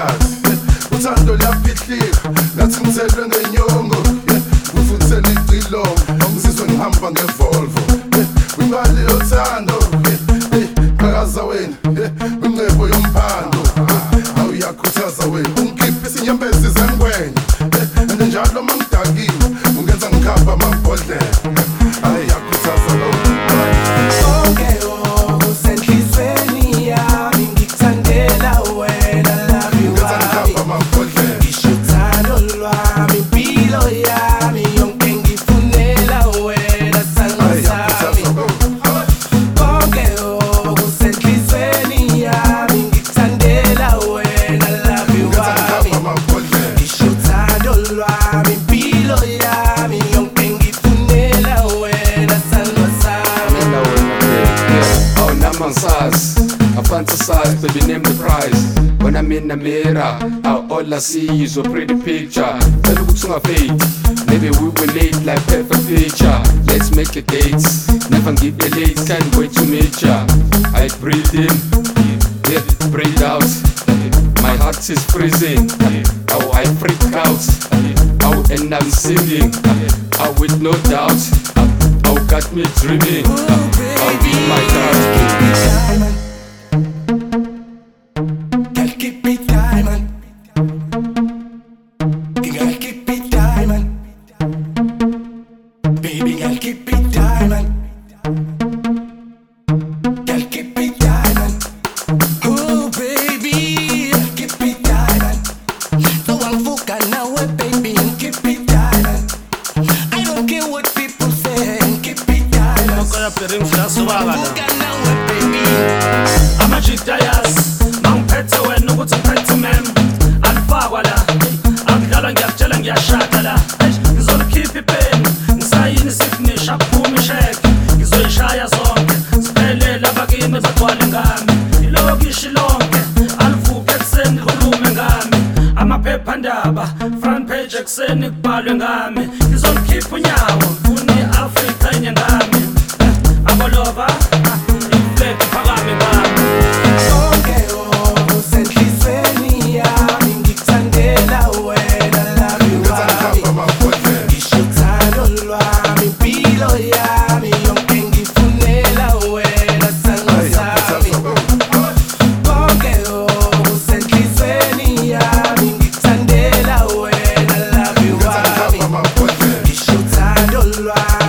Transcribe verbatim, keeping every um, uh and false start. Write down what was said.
phakathi uthando liyaphihlika ngathi ngithelwe ngenyongo ngifuthisela icilongo ngizizwe ngihamba ngevolvo kwimali yothando qhakaza wena kwingcebo yomphando awuyakhuthaza wena ungikhipha isinyembezi zengwenya ende njalo mangidakile ungenza ngikhapha amabhodlela ayakhuthaza lo I fantasize, baby, name the price. When I'm in the mirror, I, all I see is a pretty picture. Tell me what's my fate. Maybe we will late like perfect picture. Let's make a date. Never give a late, can't wait to meet ya. I breathe in, yeah, breathe out. My heart is freezing. How I freak out. How and I'm singing. How with no doubt. How got me dreaming. How be my God. Keep it diamond. Girl, keep it diamond. Baby, girl, keep it diamond. Girl, keep it diamond. Oh, baby, keep it diamond. No one fuck now, baby, keep it diamond. I don't care what people say, keep it diamond. Fuck now, baby. I'm a G-Dias. Phethe wena ukuthi ngiphethe mem alifakwa la angidlala ngiyakutshela ngiyashada la ngizolikhipha ipeni ngisayini signature aphuma isheke ngizoyishaya zonke siphelele abakini bagcwale ngami ilokishi lonke alivuke ekuseni likhulume ngami amaphephandaba front page ekuseni kubhalwe ngami ngizolikhipha unyawo ngifuna i-Afrika enye ngami abolova ifleki phakame ngami Right.